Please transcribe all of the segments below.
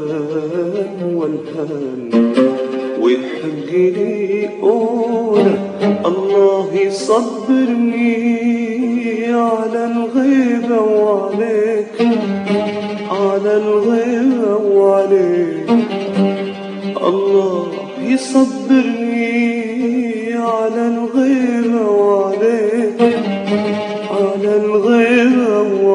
والهان ويحق لي قوله الله يصبرني على الغيبة وعليك، على الغيبة وعليك. الله يصبرني على الغيبة وعليك، على الغيبة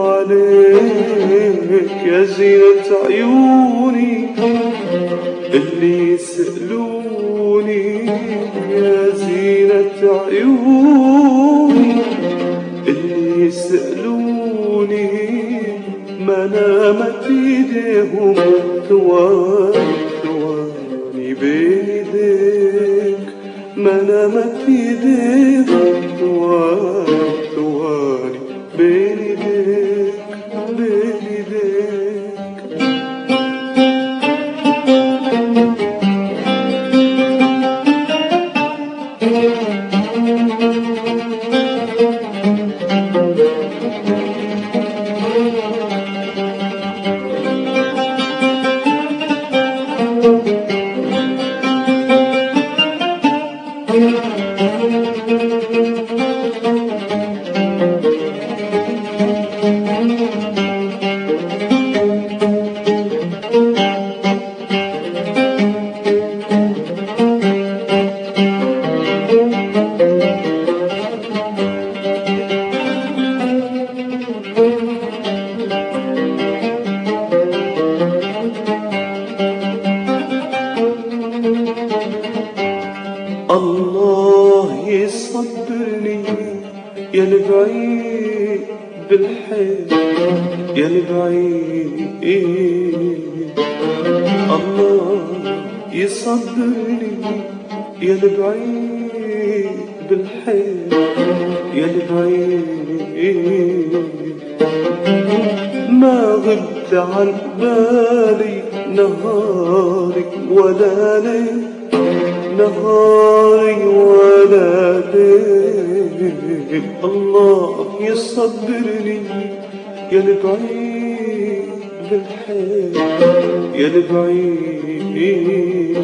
وعليك. يا زينة عيوني اللي يسألوني، يا زينة عيوني اللي يسألوني، ما نامت ايديهم ثواني ثواني بين ايديك، ما نامت ايديهم ثواني ثواني بين ايديك، بين ايديك. الله يصبرني يا البعيد بالحيل، يا البعيد. الله يصبرني يا البعيد بالحيل، يا البعيد. ما غبت عن بالي نهاري ولا ليل، نهاري ولا ليل. الله يصبرني يا البعيد بالحيل، يا البعيد.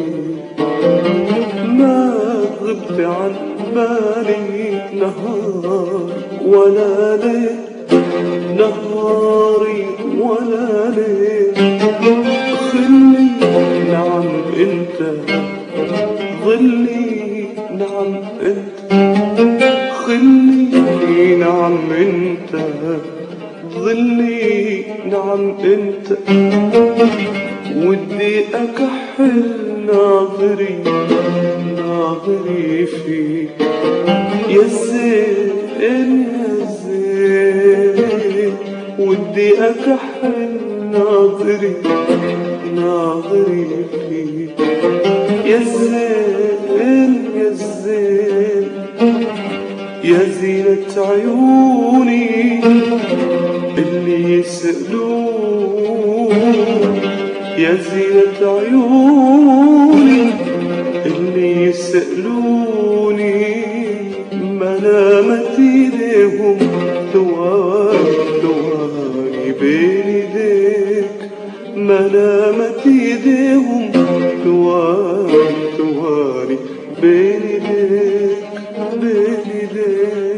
ما غبت عن بالي نهار ولا ليل، نهاري ولا ليل. خلي نعم انت ظلي، نعم انت خلي، نعم انت ظلي، نعم انت. ودي اكحل ناظري ناظري فيك يا زين يا زين. ودي اكحل ناظري ناظري فيك يا زين يا زين. يا زينة عيوني اللي يسألون، يا زينة عيوني اللي يسألوني، ما نامت ايديهم ثواني ثواني بين ايديك، ما نامت ايديهم ثواني ثواني بين ايديك، بين ايديك.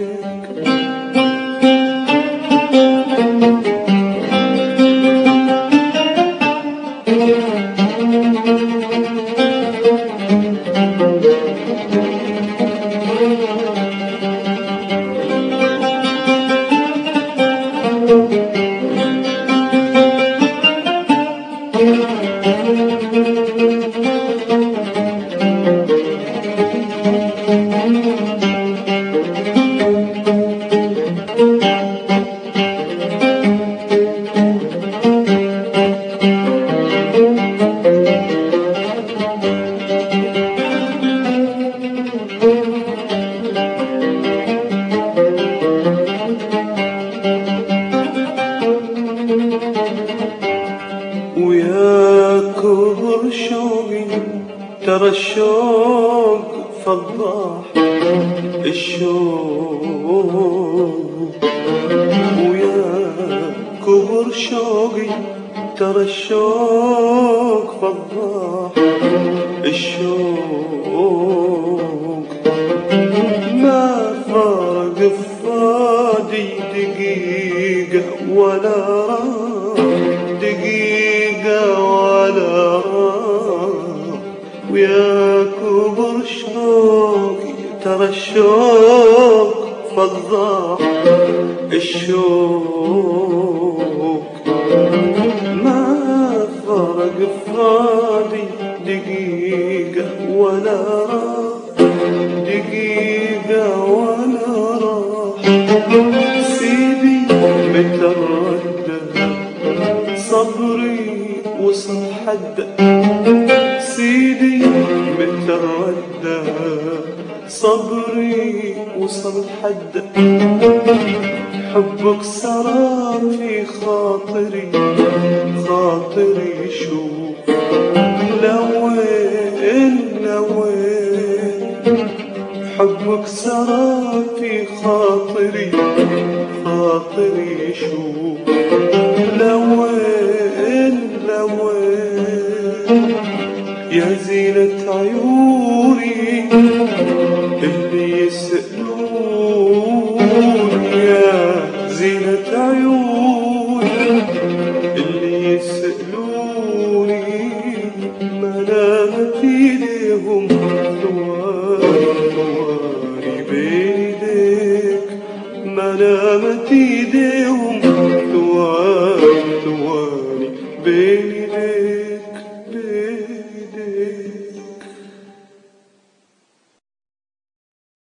ويا كبر شوقي ترى الشوق فضاح الشوق، ويا كبر شوقي ترى الشوق فضاح الشوق ما فرق فادي دقيقة ولا راح دقيقة ولا راح ويا كبر شوقي ترى الشوق فضاح الشوق ما فرق فادي دقيقة ولا راح دقيقة ولا راح سيدي متردد صبري وصل حده سيدي متردد صبري وصل حده حبك سرى في خاطري خاطري شوف لوين لوين حبك سرى في خاطري خاطري شوف لوين لوين يا زينة عيوني اللي يسألون يا زينة عيوني اللي يسألوني ما نامت ايديهم ثواني بين ايديك ما نامت ايديهم ثواني بين